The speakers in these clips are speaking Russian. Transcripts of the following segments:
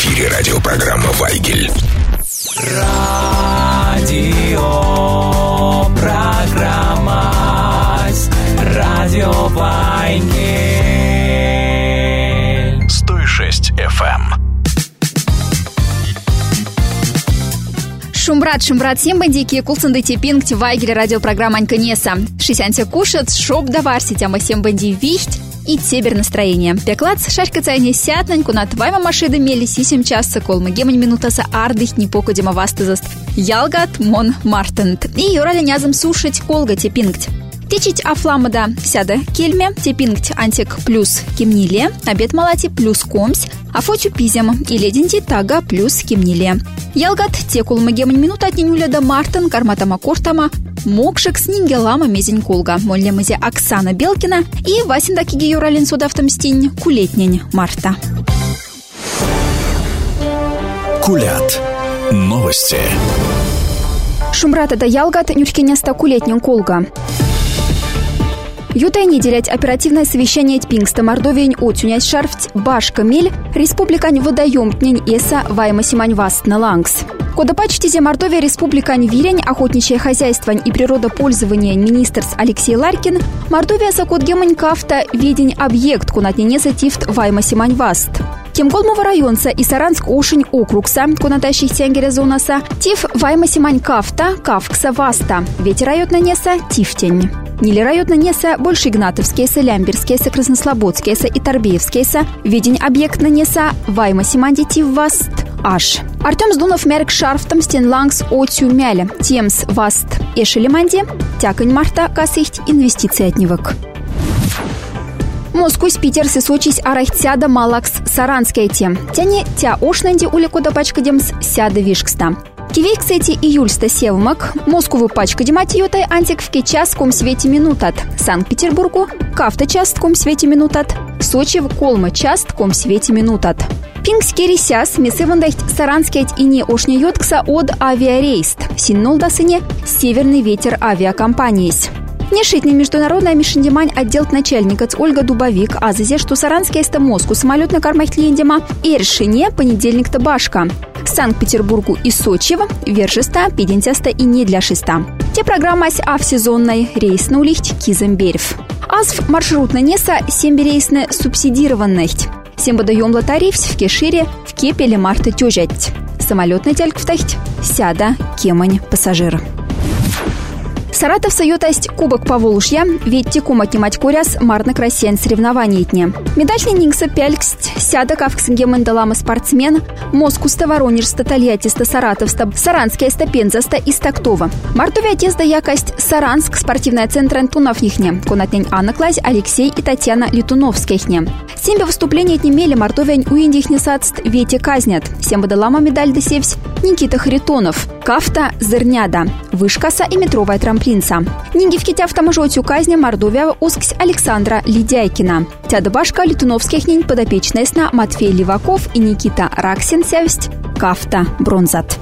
эфире радиопрограмма «Вайгель». Радиопрограмма «Радио Вайгель». 106 FM. Шумбрат, всем бандики, кулсанды типинг, Вайгель, радиопрограмма Аньканеса. Шисянся кушать, шоп даварси, тяма всем банди вихть и тебер настроение. Пеклац, шашка цайне сятнаньку, на твайма машиды мели сисим часа, колмы гемань минутаса ардых не покудема вастызаст. Ялгат, мон, мартент. И юрали нязом сушить колга типингть. Течить афламада сяда кельме, тепингть антик плюс кемниле, обед малати плюс комсь, афочу пизем и леденти тага плюс кемниле. Ялгат текул магемань минута от нюля до мартен, карматама кортама, мокшек с нингелама мезень колга, моллемызе Оксана Белкина и Васиндакиги юралин судавтом стинь кулетнень Марта. Кулят. Новости. Шумрата да ялгат нюшкиняста кулетнень колга. Ютай неделять оперативное совещание Тпингста Мордовиень отюнять шарфть башка мель республикань водоем тнень эса вайма симань вастна лангс. Кода почтизе Мордовия республикань вирень охотничье хозяйство и природопользование министр Алексей Ларькин Мордовия сакот гемань кафта ведень объект кунатненеса тифт вайма симань васт. Кемколмова районца и Саранск ошень округса, кунатащих тянгеля зонаса, тиф вайма симань кафта, кавкса васта, ветер райот нанеса тифтень. Нили райот нанеса больше Игнатовскейса, Лямберскейса, Краснослободскейса и Торбеевскейса, ведень объект нанеса вайма симанди тиф васт, аш. Артем Сдунов мерк шарфтом стенлангс отю мяля, темс васт эшелеманди, тякань марта касыхть инвестиции от невок. Москву с Питер сосочись арахтяда малакс саранская тем. Тяне тя ошнанди улекода пачка демс сяда вишкста. Кивейк сети июльста севмак, Москву пачка дематиотай антик в частком свете минутат. Санкт-Петербургу кафта частком свете минутат. Сочи в колма частком свете минутат. Пингскери сяс месывандахть саранскять и не ошнеёткса от авиарейст. Синнол дасыне северный ветер авиакомпаниис. Нешитный международная мишендемань отдел начальника Ольга Дубовик, азазе, что саранская эста Москву самолет на кармах лендема и решение понедельник-то башка. Санкт-Петербургу и Сочи вержеста, пидентяста и не для шеста. Те программа авсезонной рейс на улихть Киземберев. Азв маршрут нанеса семберейсне субсидированность. Сембодаемла тарифс в кешире в кепеле марта тёжать. Самолетный тяльктахть сяда кемань пассажир. Саратов соётасть Кубок Поволжья, ведь текумаки матькуряс марно красен соревнования дня. Медальный нингса пяльксть, сяда кавксенгемендалама спортсмен, Москуста, Воронежста, Тольяттиста, Саратовста, Саранская стапензаста и Стактова. Мартовия тезда якость Саранск, спортивная центр Антунов нихне, конатнень Анна Клазь, Алексей и Татьяна Летуновскихне. Сембе выступления отнемели Мартовиань уиндихне садст вети казнят. Сембе далама медаль досевсь Никита Харитонов, кафта Зерняда, вышкаса и метровая трамплинца. Нинги в ките автомажотью казни Мордовия усксь Александра Лидяйкина. Тяда башка Летуновских нинь подопечная сна Матвей Леваков и Никита Раксин сявсть кафта Бронзат.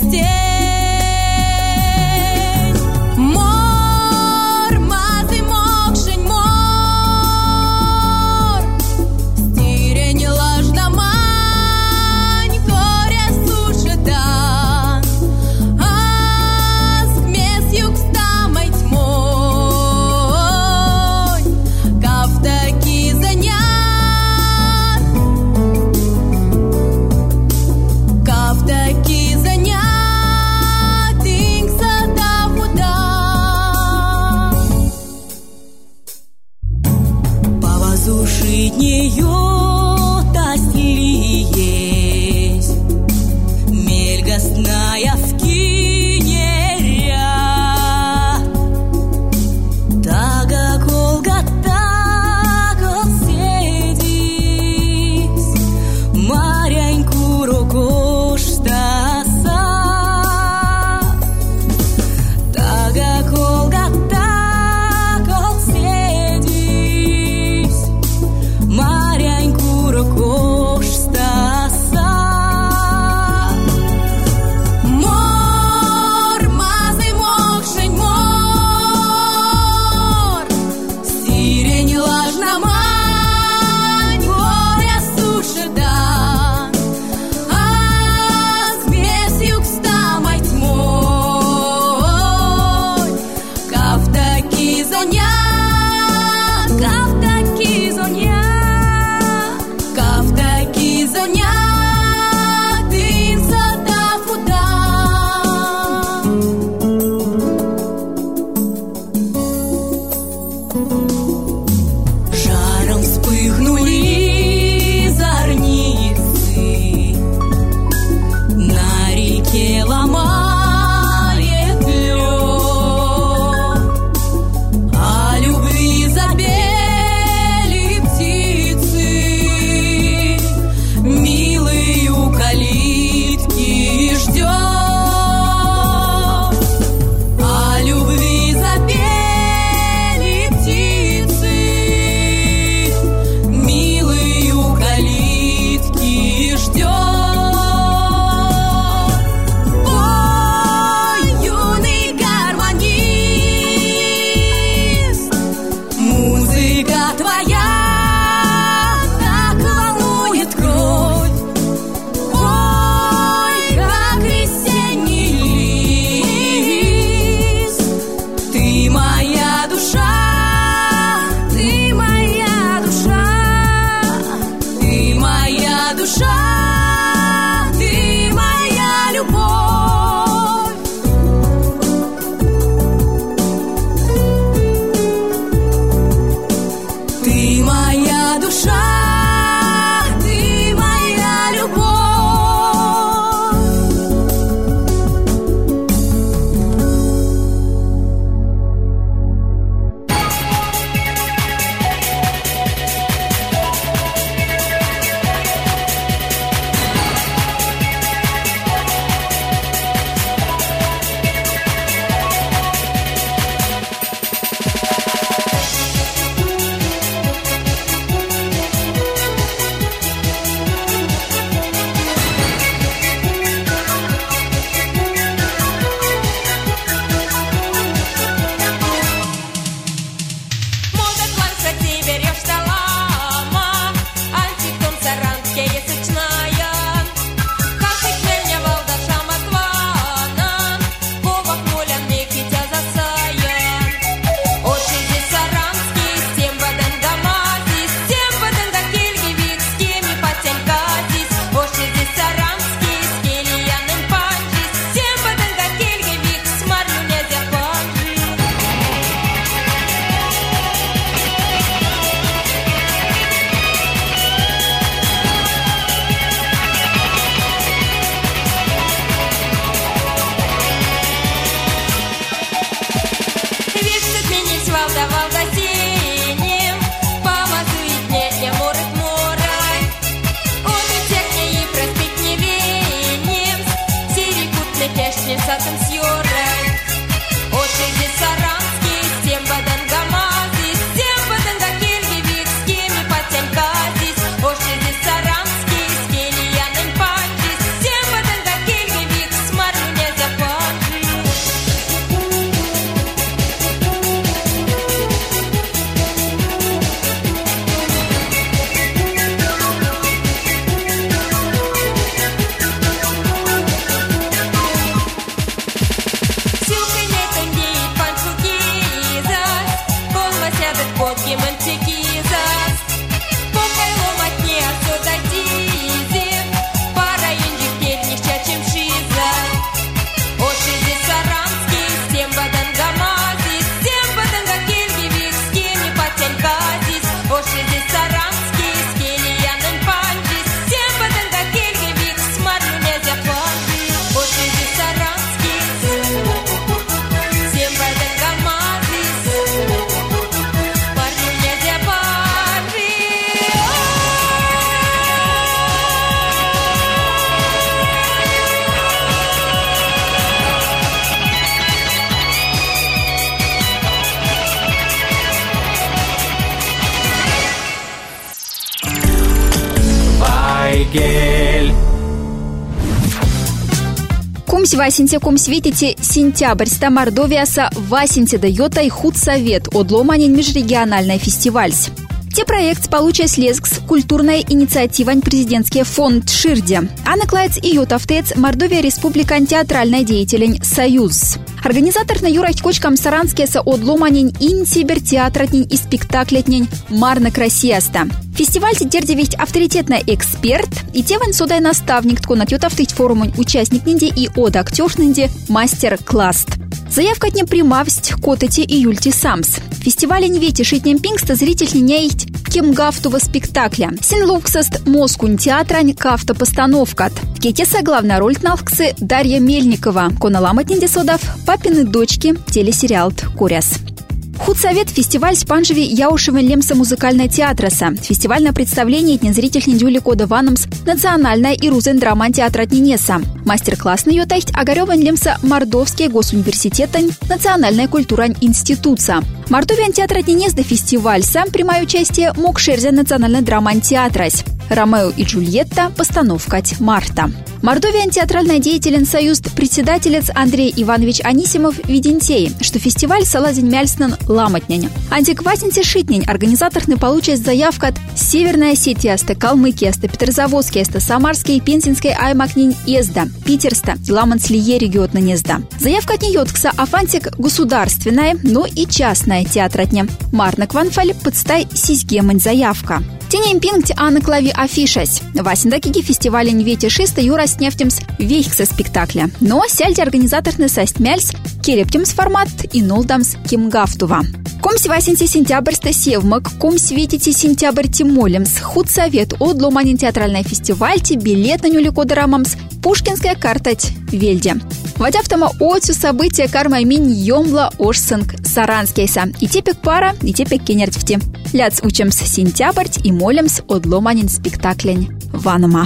Мор, мазы, мор. Maria Комсь васенте, комсь видите, сентябрьста Мордовияса васенте дает и худсовет одломанин межрегиональный фестивальс. Те проект получая лезгс культурная инициатива президентский фонд Ширде. А наклается и Ютавтец Мордовия Республика театральная деятелень Союз. Организатор на Юрать Кочкам Саранские со одломанин инсибер театратнин и спектаклетнин Марна Красияста. Фестиваль тердевить авторитетный эксперт и тевен содай наставник тконат Ютавтыть форумун участник нинди и од актер нинди мастер-класс. Заявка от непримавсть котати и юльти самс. Фестивале не вети шитнем пингста зритель не есть кем гафтува спектакля. Синлуксаст Москунь театрань кафта постановкат. В кетеса главная роль налксы Дарья Мельникова. Коналамат ниндесодав папины дочки телесериал Куряс. Худсовет фестиваль Спанжеви Яушевен Лемса музыкальная театраса. Фестивальное представление зритель недюли кода Ванамс национальная и рузен драман театра Нинеса. Мастер-класс на ее тайсть Огаревен Лемса Мордовский госуниверситетань национальная культура институция. Мордовиан театра Нинес до фестиваль сам принимает участие Мокшерзя национальная драман театрась. Ромео и Джульетта постановкать Марта. Мордовиан театральная деятелен союз председателец Андрей Иванович Анисимов Видентей, что фестиваль салазень мяльснен ламатнянь. Антиквасенте шитнень организатор не получает заявка от Северная Осетия, Калмыкия, Петрозаводская, Самарская и Пензенская аймакнень езда, Питерста, Ламанслие региотна незда. Заявка от нее кса афантик государственная, но и частная театратня. Марна Кванфаль подстай сизгемань заявка. Тенем пингть Анна Клави афишась. Васендакиги фестиваля Ньвети Шиста Юра снефтемс вейхса спектакля. Но сяльте организаторны састмяльс керептемс формат и нолдамс кимгафтува. Комсь васенте сентябрьста севмак, комсь ветите сентябрь тимолемс, худсовет от ломанин театральный фестивальте, билет на нюликодерамамс, пушкинская картать вельде. Водявтама отцу события карма мин йомла ошсынг саранскейса. И тепек пара, и тепек кенертьфти. Ляц учемс сентябрь и молемс от ломанин спектаклень ванама.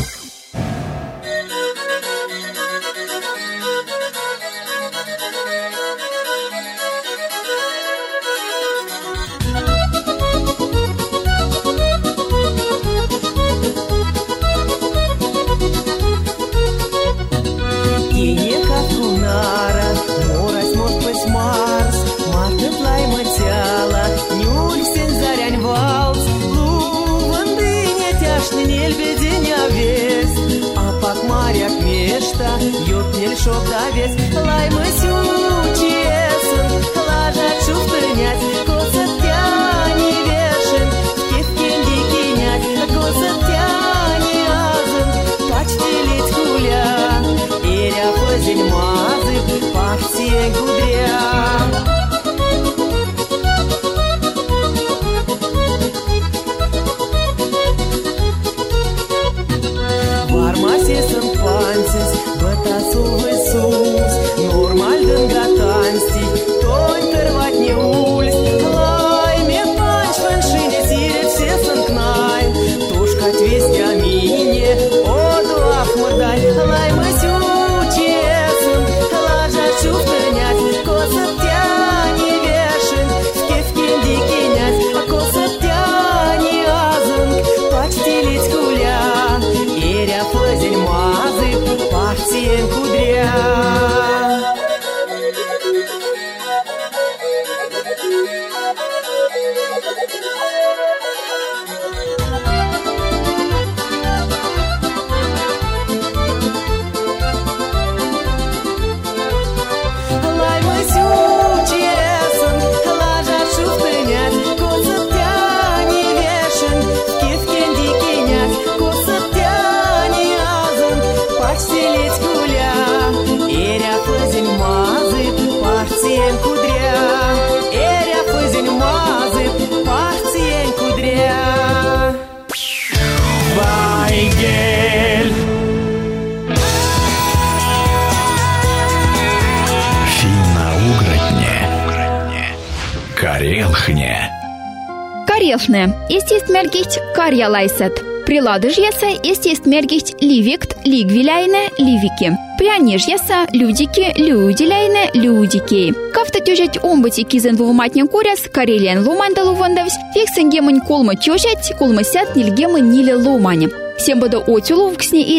Шоп давец, лаймы сючесен, лажат шуфтынять, косат тяни вешен, кефкен дикинять, косат тяни азын, почтилить куля, иря позель мазы, пахтен кудря. Вармасесен пансис, батасовый сус, нормальден гатансти, тонь тервать не ульс, лайме панч фаншине сирет сесен кнай, тушкать весть амине, одлах мордай, лайме сючесен, лажат шуфтынять, косат тяни вешен, кефкен дикинять, а косат тяни азынг, почтилить куля, иря флазель мазы, пахтен кудря. Карелхне. Карелхне. Есть мергихт карьялайсет. Приладыжьяса есть мергихт ливикт лигвиляйне ливики. Прянижьяса людики людиляйне людики. Кафта тюжать омбати кизен вувматня куряс, карелиан луманда лувандавсь, фиксен гемань колма тюжать, колма сят нильгема ниле лумани. Всем бода отюлу вксне и рехть,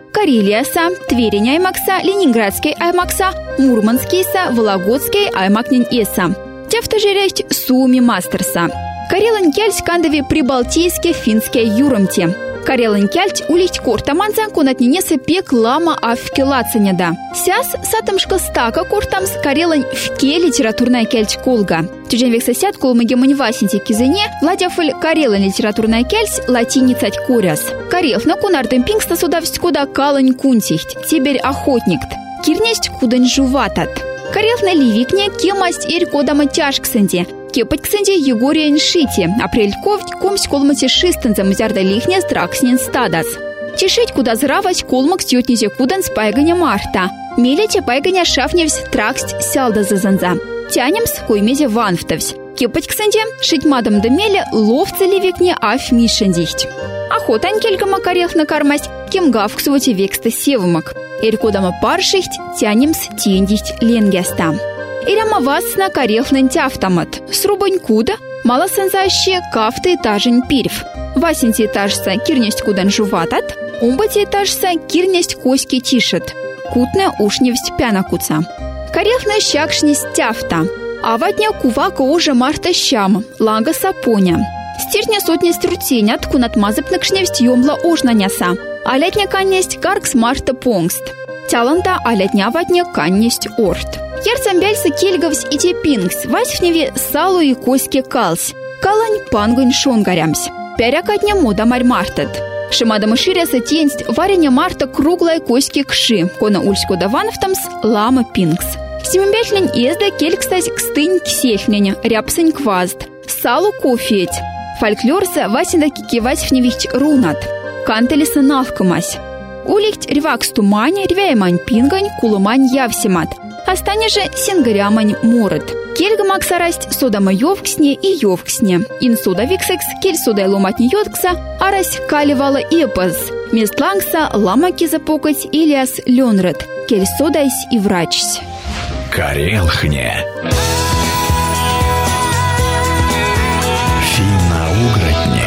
Карелияса, Тверень аймакса, Ленинградский аймакса, Мурманскийса, Вологодский аймакнин эса. Тяфта жересть Суми мастерса. Карелан кяльсь кандови прибалтийске финске юромте. Карелан кяльть улить кортаманца конатненеса пек лама афкелацаняда. Сяс сатымшка стака кортамс карелан вке литературная кяльть колга. Тюджен век сосяд колмаге манивасинти кизыне, владяфаль карелан литературная кяльть латиницать коряс. Карелфна кунардым пингста судавсть куда калань кунтихть, теперь охотникт. Кирнесть кудань жуватат. Карелфна ливикне кемасть ирь кодама тяжксанди. Кепать ксенди Егория Иншити, апрель ковдь комсь колмати шистенза мзярда лихня стракснин стадас. Тишить куда зравать колмак стютнизе кудан спайганя марта. Мелите пайганя шафневсь траксть сялда зазанза. Тянемс коймезе ванфтовсь. Кепать ксенди шить мадам да меле ловцы ливикне аф мишендихть. Охотань келькама карелфна кармасть кем гавксувати векста севмак. Эркодама паршихть тянемс тиендихть ленгеста. Иряма вас на карелфнен тяфтамат. Срубань куда, мало сензаще кафты этажень пирв. Васинти этажса кирнесть кудан жуватат, умбати этажса кирнесть коськи тишет. Кутне ушневсть пянакуца. Карелфна щакшнесть тяфта. А ватня кувака уже марта щам, лага сапоня. Стирня сотня струтенят, кунат мазыпнакшневсть ёмла ожнаняса. А летня каннесть каркс марта понгст. Тяланта а летня ватня каннесть орт. Ярцамбяльса кельгавс и тепингс, васьфневе салу и коське калс. Калань пангань шонгарямс. Пярякатня мода марь мартат. Шимадама ширяса тенсть вареня марта круглая коське кши, кона ульсько давановтамс лама пингс. Семимбятлень езда келькстась кстынь ксехняня, ряпсынь квазд. Салу кофеть. Фольклорса васинда кикевасьфневихть рунат. Кантелиса навкамась. Улихть ревакс тумань, ревяймань пингань, кулумань явсимат. Остане же сингарямань морот. Кельга максарасть содама йовксне и йовксне. Ин сода виксекс, кель содай ломатни йоткса, арась каливала эпаз. Мест лангса ламаки запокать илиас ленрет. Кель содайсь и врачсь. Карелхне. Финно-угротне.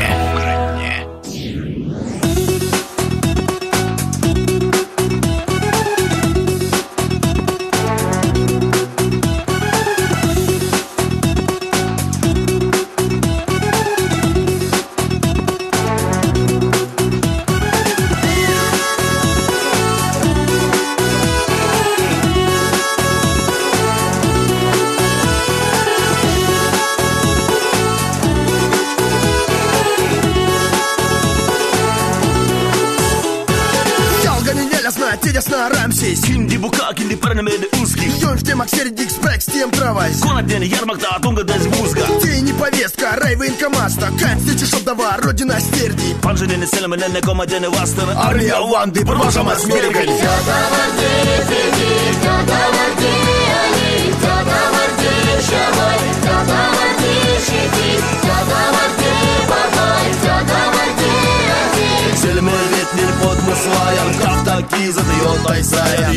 Şimdi bu kakindi parnamede узких. Идем в темах середик спрек с тем травась. Конотен ярмакта тонга дез вузга. Ты не повестка, рай военкомаста. Кань встречи шобдова, родина стерди. Панженене селеменене комадене вастана. Армия ванды, продолжама смерегали. Селеменетнер подмыслаем, кафта киза дает айсая.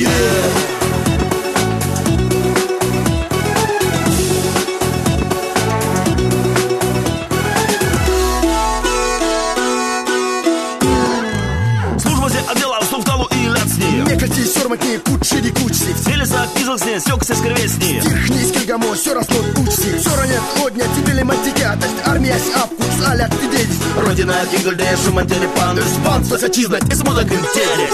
Сорматни кучери кучси. Селеса кизлсне, сёксе скрвесни. Тихнись кельгамо, всё растут учси. Соронет одня, тебе ли мантикятость. Армия с апкус, аля ты дедись. Родина тингольде, шумантели пандус. Бан, сося чизнать, и смудок интелли.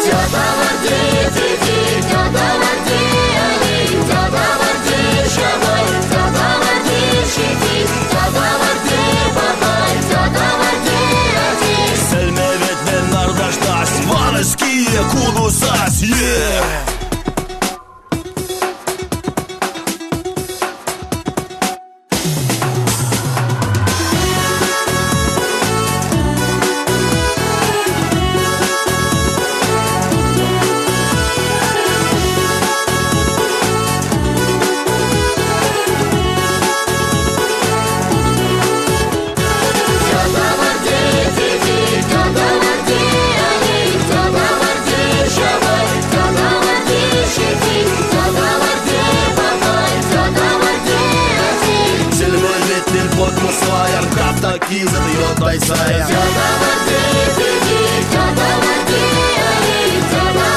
Selmevet ben nardaştaş. Vanıskiye kudusas, yeah! Киза дает айсая.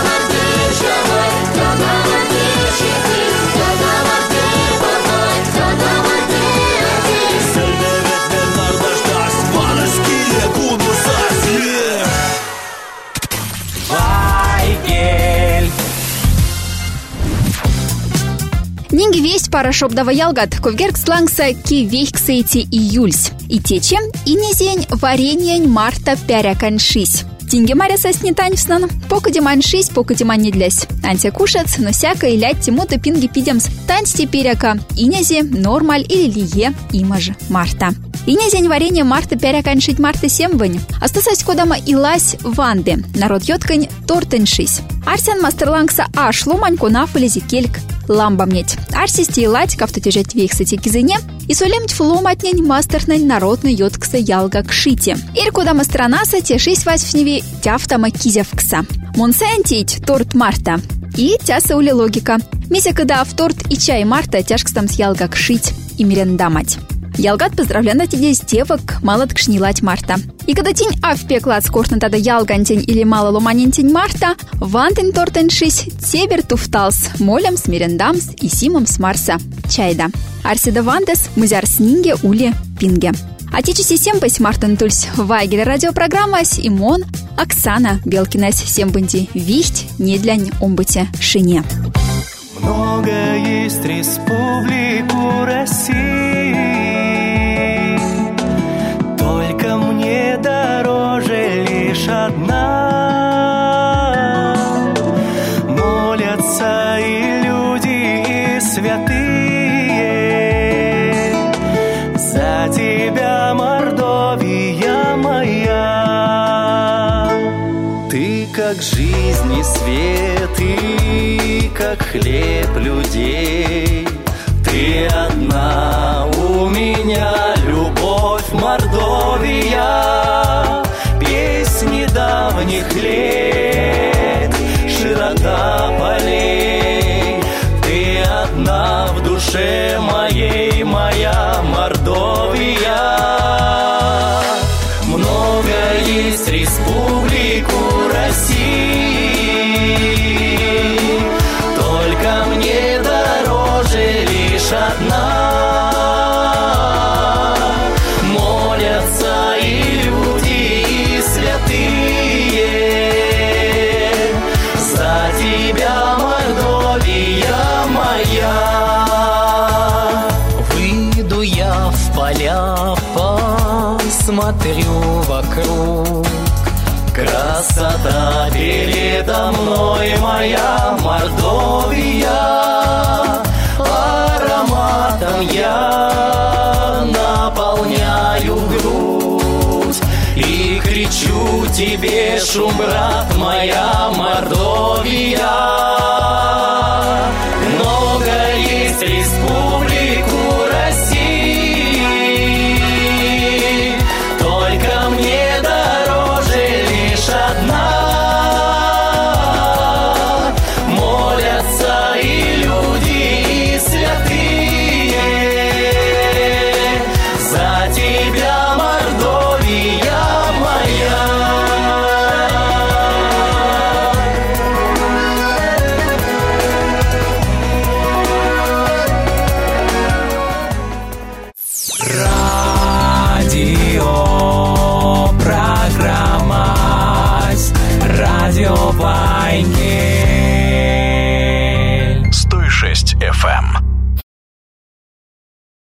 парашоп дава ялгат, ковгерк слангса кивейксейти июльс. И течем, и низень вареньень марта пяряканшись. Тинге маряса снитаньвснан, покадиманшись, покадиман недлясь. Анте кушац, но всяко и лять тимута пинги пидемс, таньсти перяка, инязи, нормаль или лие, имаж марта. Инязень варенье марта пяряканшить марта семвань. Остасась кодама илась ванды, народ йоткань тортеншись. Арсен мастерлангса аш ломань конафалези кельк ламбамнеть. Арсисти илать кафтотежать вейхсати кизыне, и солемть фломатнень мастернень народный йоткса ялга кшити. Ир кодама странаса тешись вась в неве тяфтама кизявкса. Монсентить торт марта. И тяса ули логика. Мися когда в торт и чай марта тяжкстам с ялга кшить и мерендамать. Ялгат поздравляна тебе с девок, мало ткшнилать марта. И когда тень авпеклад скортна тада ялгантень или мало ломанентень марта, вантень тортеншись, тебер туфталс, молем с мерендамс и симом с марса. Чайда. Арсида вандес, мызяр снинге ули пинге. Отечеси семпась мартен тульс вайгель радиопрограмма с имон Оксана Белкинась сембанди вихть недлянь омбыте шине. Много есть республику России, только мне дороже лишь одна. Молятся и люди, и святые за тебя, Мордовия моя. Ты как жизнь и свет, и как хлеб людей. Ты одна у меня, любовь Мордовия. Песни давних лет, широта полей. Ты одна в душе моей, моя Мордовия. Много есть республику России, только мне дороже лишь одна. Молятся и люди, и святые за тебя, Мордовия моя. Выйду я в поля, посмотрю вокруг. Красота передо мной, моя Мордовия. Ароматом я наполняю грудь и кричу тебе, шум, брат, моя Мордовия.